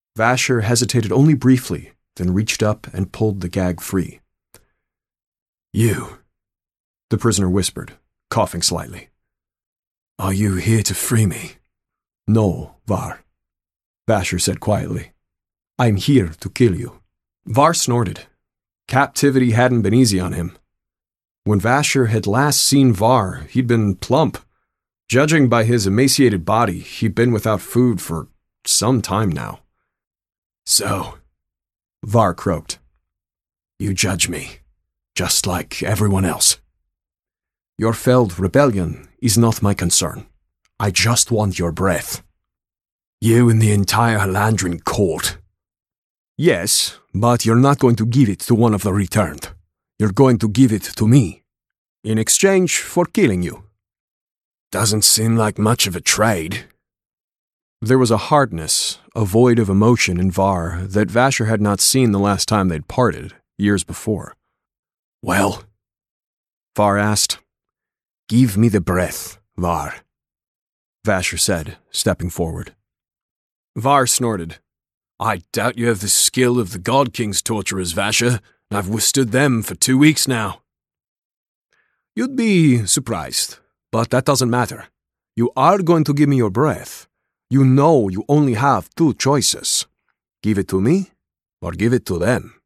Vasher hesitated only briefly, then reached up and pulled the gag free. "You," the prisoner whispered, coughing slightly. "Are you here to free me?" "No, Var," Vasher said quietly. "I'm here to kill you." Var snorted. Captivity hadn't been easy on him. When Vasher had last seen Var, he'd been plump. Judging by his emaciated body, he'd been without food for some time now. "So," Var croaked, "you judge me, just like everyone else. Your failed rebellion is not my concern. I just want your breath. You and the entire Halandrin court. Yes, but you're not going to give it to one of the returned. You're going to give it to me, in exchange for killing you. Doesn't seem like much of a trade." There was a hardness, a void of emotion in Var that Vasher had not seen the last time they'd parted, years before. "Well," Var asked. "Give me the breath, Var," Vasher said, stepping forward. Var snorted. "I doubt you have the skill of the God King's torturers, Vasher. I've withstood them for 2 weeks now." "You'd be surprised, but that doesn't matter. You are going to give me your breath. You know you only have 2 choices. Give it to me, or give it to them."